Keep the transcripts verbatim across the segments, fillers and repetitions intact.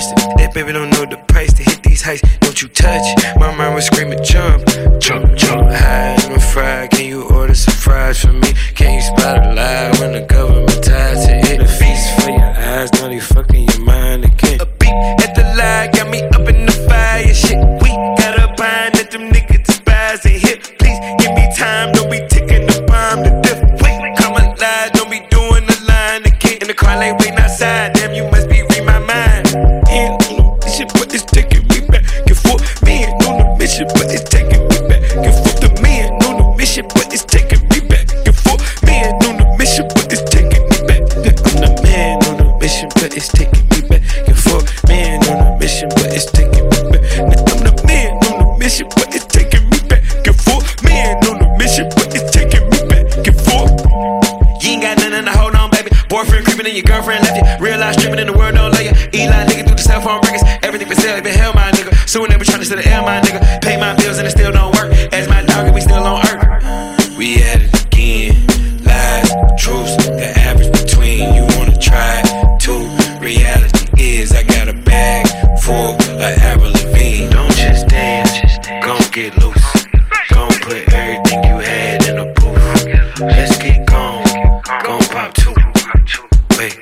trust it. That baby don't know the price to hit these heights. Don't you touch it. My mind was screaming jump, jump, jump high. I'm fried. Can you order some fries for me? Can you spot a lie when the government ties to hit? The feast for your eyes, now they fucking your mind again. A beat at the lie got me up in the fire. Shit, we got a bind that them niggas despise and hit. Please give me time, don't be ticking the bomb to death. Wait, come alive, don't be doing the line again. In the car lane waiting outside, damn you must be read my mind. And on the mission, but it's taking me back and forth. Man on the mission, but it's taking me back and forth. The man on the mission, but it's taking me back and forth. Man on the mission, but it's taking me back. I'm the man on the mission, but it's taking me back and forth. Man on the mission, but it's taking me back. I'm the man on the mission, but it's taking me back and forth. Man on the mission, but it's taking me back and forth. You ain't got nothing to hold on, baby. Boyfriend creeping and your girlfriend left you. Real life stripping in the world don't lay you. Eli nigga through the cell phone records. Everything for sale, been hell, my nigga. Soon they be trying to steal the air, my nigga. Pay my bills and it still don't work. As my dog and we still on earth. We at it again. Lies, truths, the average between. You wanna try it too. Reality is I got a bag full of Avril Lavigne. Don't just dance, gon' get loose. Gon' put everything you had in a booth. Let's get gone, gon' pop two. Wait,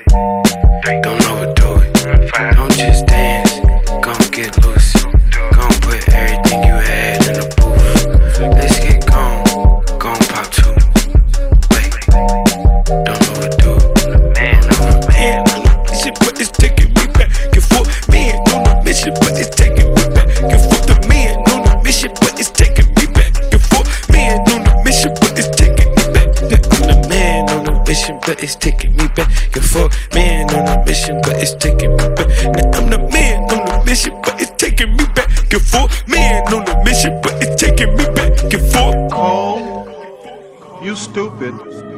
don't overdo it. Don't just dance, gon' get loose. Gon' put everything you had in a booth. Let's get gone, gon' pop two. Wait, don't overdo it. Man on the man on the mission, but it's taking me back and forth. Man on the mission, but it's taking me back and forth. The man on the mission, but it's taking me back and forth. Man on the mission, but it's taking me back. I'm the man on the mission, but it's taking me back and forth. Man on the mission, but it's taking me back. Now I'm the man on the mission, but it's taking me back and forth. Man on the mission, but it's taking me back and forth. Cole, you stupid.